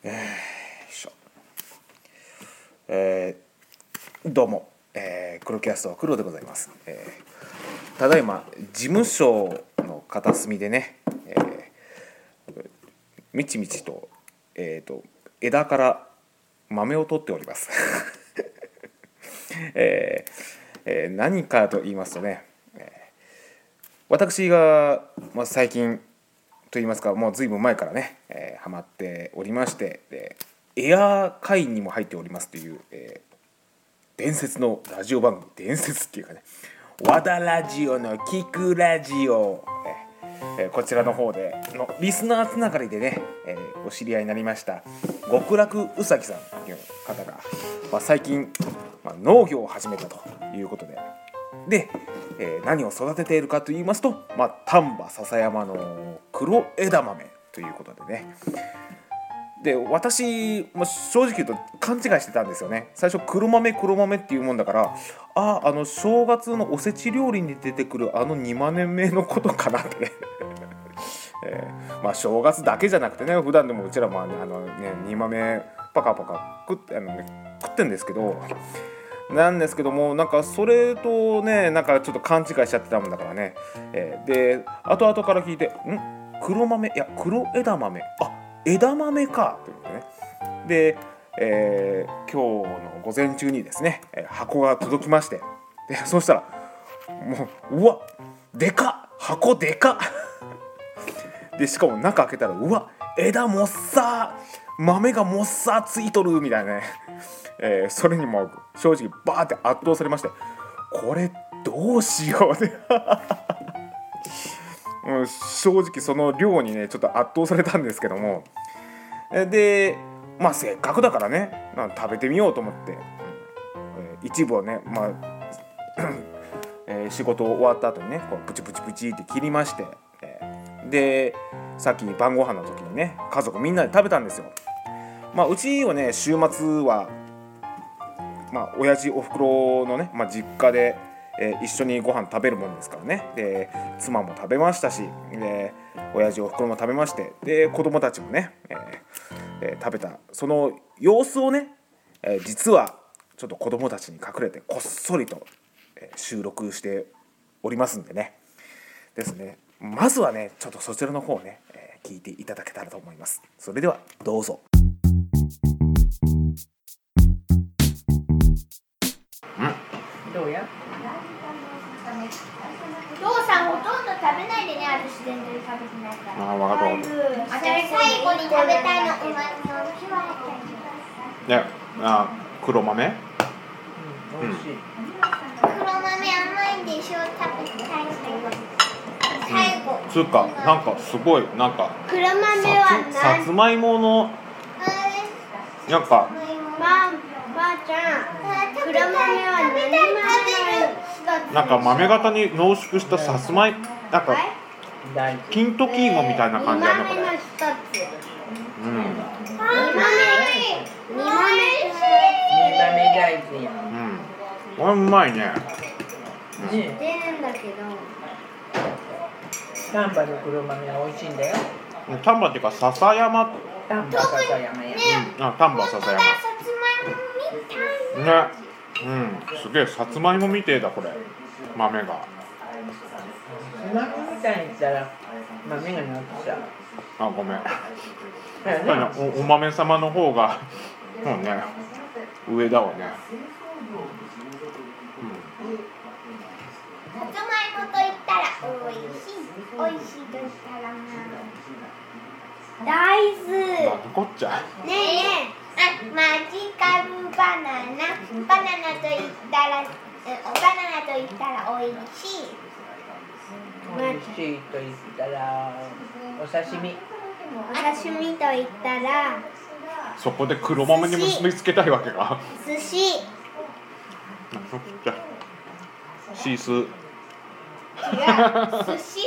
よいしょ。どうも、黒キャスト黒でございます。ただいま事務所の片隅でね、みちみちと、枝から豆を取っております。何かと言いますとね、私が、最近と言いますか、もうずいぶん前からね、ハマっておりまして、エアー会員にも入っておりますという、伝説のラジオ番組、伝説っていうかね、和田ラジオの聞くラジオ、こちらの方でのリスナーつながりでね、お知り合いになりました極楽うさぎさんという方が、最近、農業を始めたということで、何を育てているかと言いますと、丹波篠山の黒枝豆ということでね。で、私も正直言うと勘違いしてたんですよね。最初黒豆っていうもんだから、正月のおせち料理に出てくる煮豆目のことかなってね。正月だけじゃなくてね、普段でもうちらも煮豆パカパカ食ってんですけど、なんですけども、なんかそれとね、なんかちょっと勘違いしちゃってたもんだからね。で後々から聞いて、黒豆、いや黒枝豆、枝豆かということね。で、今日の午前中にですね、箱が届きまして、でそうしたらもうわでかっ、箱でかっでしかも中開けたら枝もっさー、豆がもっさーついとるみたいなね。それにも正直バーって圧倒されまして、これどうしようって正直その量にねちょっと圧倒されたんですけども、でせっかくだからね食べてみようと思って、一部をね仕事終わった後にねこうプチプチプチって切りまして、でさっき晩ご飯の時にね家族みんなで食べたんですよ。うちはね週末は親父おふくろのね、実家で、一緒にご飯食べるもんですからね。で妻も食べましたし、で親父おふくろも食べまして、で子供たちもね、食べたその様子をね、実はちょっと子供たちに隠れてこっそりと、収録しておりますんでね。ですね、まずはねちょっとそちらの方をね、聞いていただけたらと思います。それではどうぞ。 どうや？ お父さんほとんど食べないでね、私全然食べてないから。 分かった。 最後に食べたいのうまみの日はね、黒豆？ 美味しい。 黒豆甘いんでしょ、食べたい最後。 つうかなんかすごいなんか黒豆はさつまいものなんかばあちゃん、黒豆は何豆なんか豆型に濃縮したさつまいなんか大豆。 金時芋みたいな感じだねこれ。 二豆の一つ。 うん。 二豆大豆や。 これうまいね。 ね、 出るんだけど。 丹波の黒豆は美味しいんだよ。 丹波っていうか篠山。 丹波篠山や。 丹波篠山。 さつまいもみたい。 ね。すげえさつまいもみてえだこれ豆が。 さつまいもみたいにしたら豆がなくちゃ。 ごめん。お豆様の方がもうね上だわね。 さつまいもと言ったらおいしいと言ったら大豆。 なんこっちゃ。 ねえねえ、マジカルバナナと言ったらおいしい。 美味しいと言ったらお刺身。 お刺身と言ったらそこで黒豆に結びつけたいわけか。 寿司。 なんこっちゃ。シース。 違う、寿司。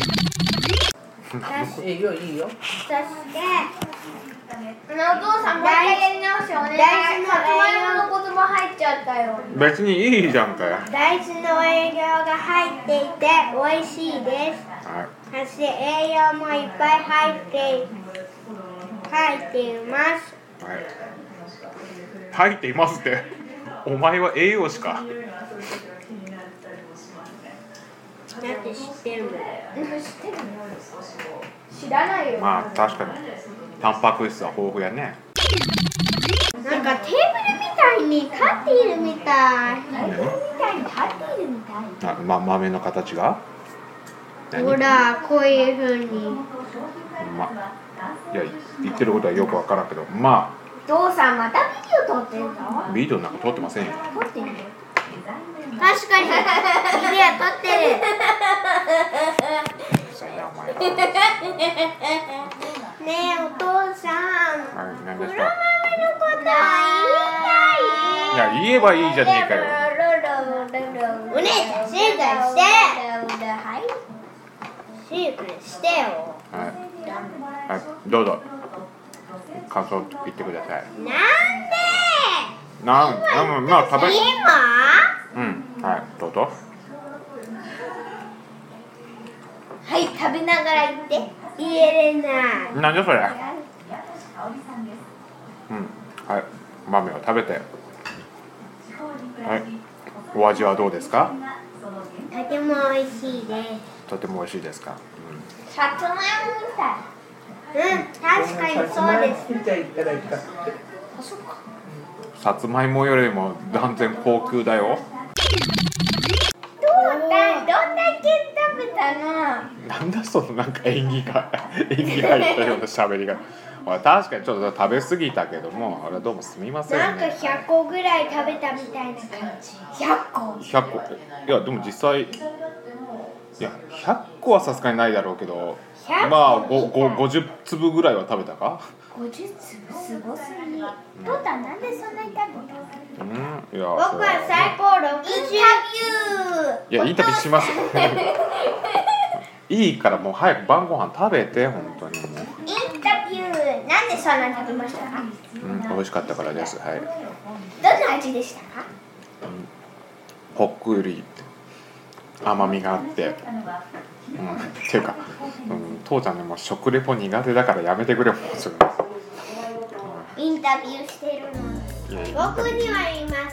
いいよいいよ。 そしてお父さんもう一回やり直してお願い。さつまいもの言葉入っちゃったよ。 別にいいじゃんかよ。 大豆の栄養が入っていて美味しいです。そして栄養もいっぱい入ってています。 はい、入っていますって。お前は栄養士か。 だって知ってるもん。知らないよ。 まあ確かにタンパク質は豊富やね。 なんかテーブルみたいに立っているみたい。テーブルみたいに立っているみたい。 豆の形がほら、こういう風に。 いや、言ってることはよくわからんけど、まあ。 父さんまたビデオ撮ってるぞ。 ビデオなんか撮ってませんよ。 撮ってる。確かにビデオ撮ってる。ねえお父さん。 何ですか。 黒豆のことは言いたい。いや言えばいいじゃねえかよ。 お姉ちゃん静かにして。静かにしてよ。 はい、どうぞ感想言ってください。 なんで？ まあ食べ。 今？ はい、どうぞ。 はい、食べながら言って。言えれない。 なんでそれ。はい、豆を食べて。はい、お味はどうですか？ とても美味しいです。 とても美味しいですか？ さつまいもみたい。確かにそうです。 さつまいもよりも断然高級だよ。 どんだけ食べたの？ なんだそのなんか演技入ったような喋りが。確かにちょっと食べ過ぎたけども、あれどうもすみませんね。 なんか100個ぐらい食べたみたいな感じ。100個。 いやでも実際、いや100個はさすがにないだろうけど、まあ50粒ぐらいは食べたか。 50粒すごすぎ。父さんなんでそんなに食べた？ いや僕は最高60。 いやインタビューします。いいからもう早く晩ご飯食べて本当にもう。 インタビューなんでそんなに食べましたか？ 美味しかったからです。はい。 どんな味でしたか？ ほっくり甘みがあって、っていうか、父ちゃんねもう食レポ苦手だからやめてくれもうすぐ。 インタビューしてるの。僕には言います。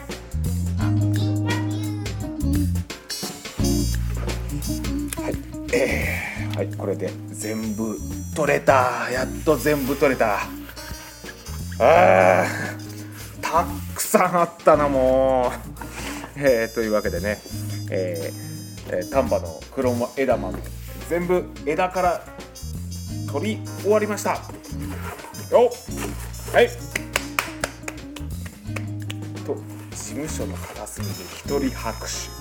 はい、これで全部取れた。やっと全部取れた。たくさんあったなもう。というわけでね、丹波の黒枝豆全部枝から取り終わりました。よっ、はい。と事務所の片隅で一人拍手。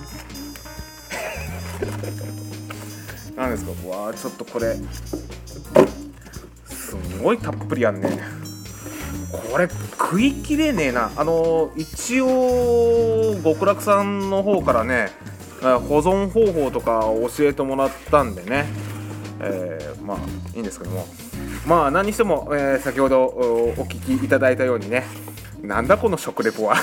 なんですか。わあちょっとこれすごいたっぷりあんね。これ食いきれねえな。一応極楽さんの方からね保存方法とか教えてもらったんでね、まあいいんですけども、まあ何にしても、先ほどお聞きいただいたようにね、なんだこの食レポは。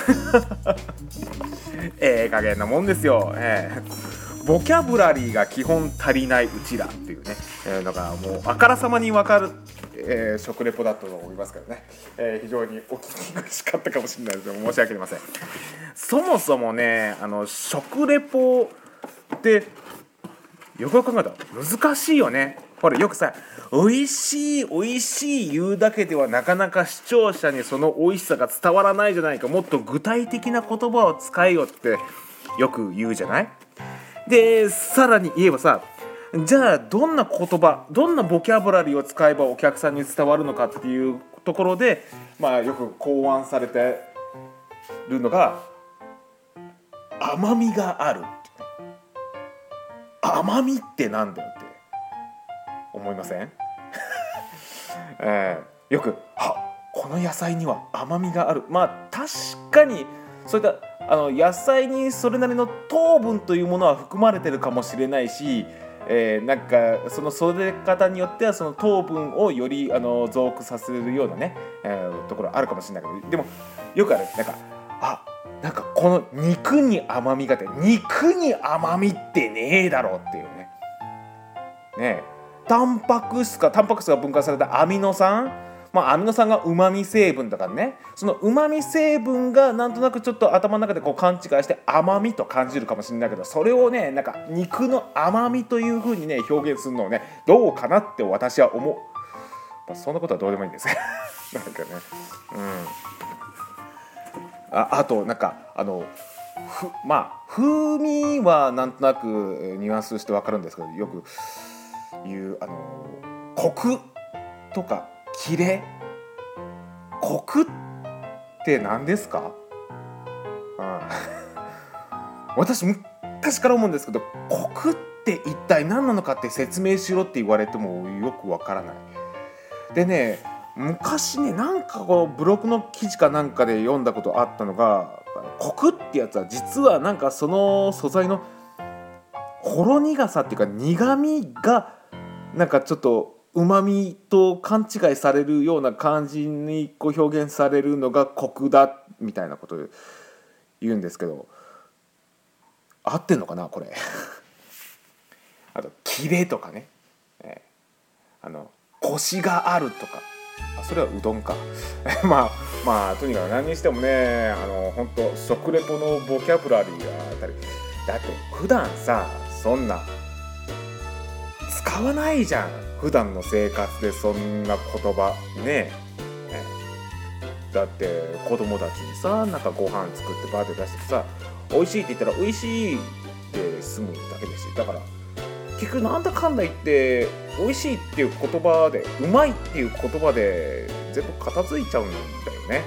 加減なもんですよ。ボキャブラリーが基本足りないうちらっていうね、のがもうあからさまに分かる、食レポだったと思いますからね、非常にお聞き苦しかったかもしれないですけど申し訳ありません。そもそもね食レポってよくよく考えたら難しいよね。ほらよくさ美味しい言うだけではなかなか視聴者にその美味しさが伝わらないじゃないか、もっと具体的な言葉を使えよってよく言うじゃない。でさらに言えばさ、じゃあどんな言葉どんなボキャブラリーを使えばお客さんに伝わるのかっていうところで、まあよく考案されてるのが甘みがある。甘みってなんだよって思いません？よくこの野菜には甘みがある。まあ確かにそういった野菜にそれなりの糖分というものは含まれてるかもしれないし、なんかその育て方によってはその糖分をより増幅させるようなね、ところあるかもしれないけど、でもよくあるなんかこの肉に甘みがあって、肉に甘みってねえだろっていうね。タンパク質が分解されたアミノ酸、 アミノ酸がうまみ成分だからね、そのうまみ成分がなんとなくちょっと頭の中でこう勘違いして甘みと感じるかもしれないけど、それをねなんか肉の甘みという風にね表現するのをねどうかなって私は思う。そんなことはどうでもいいんですなんかね、あとなんか風味はなんとなくニュアンスとして分かるんですけど、よく言うコクとかキレ、コクって何ですか？私昔から思うんですけど、コクって一体何なのかって説明しろって言われてもよく分からない。でね、昔ねなんかこうブログの記事かなんかで読んだことあったのが、コクってやつは実はなんかその素材のほろ苦さっていうか苦味がなんかちょっとうまみと勘違いされるような感じにこう表現されるのがコクだみたいなことを言うんですけど、合ってんのかなこれあとキレとかね、コシがあるとか、それはうどんかまあとにかく何にしてもね本当食レポのボキャブラリーがあったり、だって普段さそんな使わないじゃん、普段の生活でそんな言葉ね。だって子供たちにさなんかご飯作ってバーって出してさ、美味しいって言ったら美味しいって済むだけですし、だから結局なんだかんだ言って美味しいっていう言葉でうまいっていう言葉で全部片付いちゃうんだよね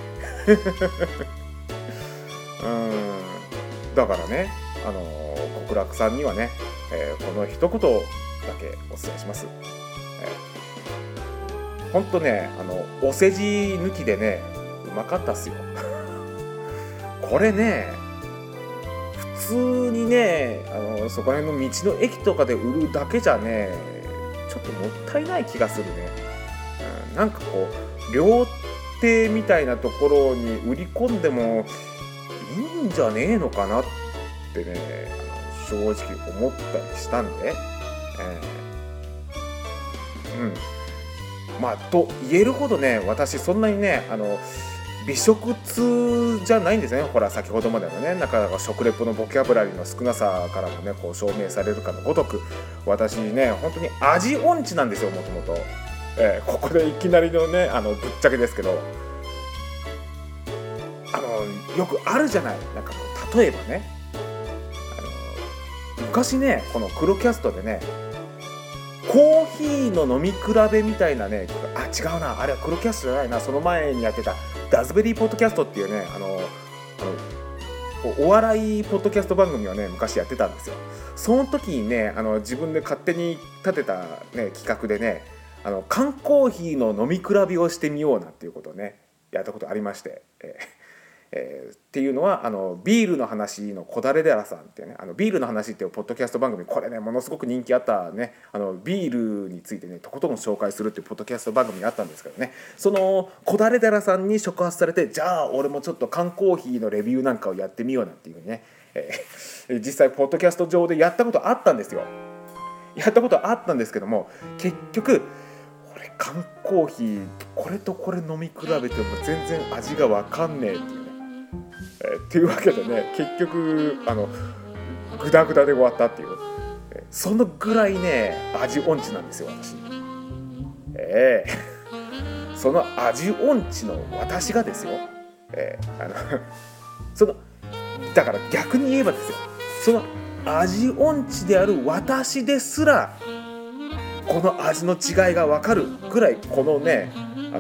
だからね極楽さんにはね、この一言だけお伝えします。ほんとねお世辞抜きでねうまかったっすよこれね普通にねそこら辺の道の駅とかで売るだけじゃねちょっともったいない気がするね、なんかこう料亭みたいなところに売り込んでもいいんじゃねえのかなってね正直思ったりしたんで、と言えるほどね私そんなにね美食通じゃないんですね。ほら先ほどまでのねなかなか食レポのボキャブラリーの少なさからもねこう証明されるかのごとく、私ね本当に味音痴なんですよもともと。ここでいきなりのねぶっちゃけですけど、よくあるじゃない、なんか例えばね昔ねこの黒キャストでねコーヒーの飲み比べみたいなね、違うな、あれは黒キャストじゃないな、その前にやってたダズベリーポッドキャストっていうねお笑いポッドキャスト番組をね昔やってたんですよ。その時にね自分で勝手に立てた、ね、企画でね缶コーヒーの飲み比べをしてみようなんていうことをねやったことありまして、っていうのはビールの話のこだれ寺さんっていうねビールの話っていうポッドキャスト番組、これねものすごく人気あったねビールについてねとことん紹介するっていうポッドキャスト番組があったんですけどね、そのこだれ寺さんに触発されて、じゃあ俺もちょっと缶コーヒーのレビューなんかをやってみようなんていうね、実際ポッドキャスト上でやったことあったんですよ。やったことあったんですけども、結局俺缶コーヒーこれとこれ飲み比べても全然味が分かんねえっていうね、っていうわけでね結局グダグダで終わったっていう、そのぐらいね味音痴なんですよ私。その味音痴の私がですよ、だから逆に言えばですよ、その味音痴である私ですらこの味の違いが分かるぐらい、このね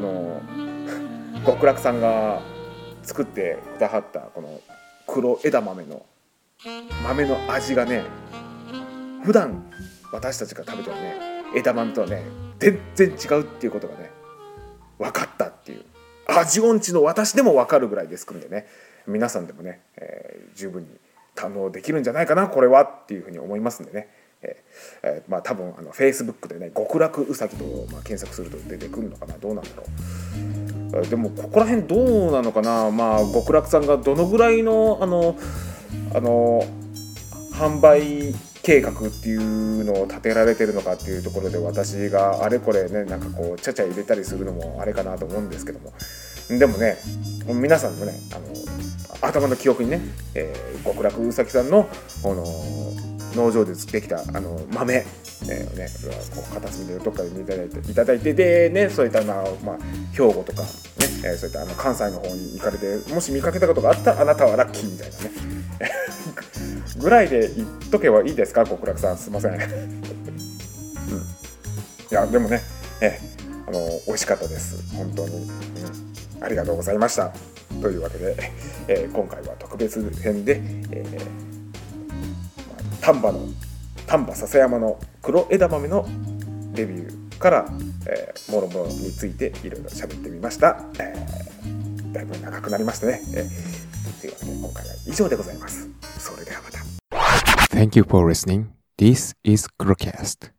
極楽さんが作ってくださったこの黒枝豆の味がね普段私たちが食べてるね枝豆とはね全然違うっていうことがね分かったっていう、味音痴の私でも分かるぐらいですんでね、皆さんでもね、十分に堪能できるんじゃないかなこれはっていうふうに思いますんでね、多分Facebook でね極楽うさぎと、検索すると出てくるのかな、どうなんだろう。でもここら辺どうなのかな、極楽さんがどのぐらいの販売キ計画っていうのを立てられてるのかっていうところで、私があれこれねなんかこうちゃちゃ入れたりするのもあれかなと思うんですけども、でもね皆さんのね頭の記憶にね、極楽うさぎさんの農場でできた豆ねこう片隅でどっかでいただいてでね、そういった兵庫とかね、そういった関西の方に行かれて、もし見かけたことがあったらあなたはラッキーみたいなねぐらいで言っとけばいいですか、極楽さん、すいませんいやでもね美味しかったです本当に、ありがとうございましたというわけで、今回は特別編で、丹波篠山の黒枝豆のレビューから、もろもろについていろいろ喋ってみました。だいぶ長くなりましたね。というわけで今回は以上でございます。それではまた。 Thank you for listening. This is Crocast.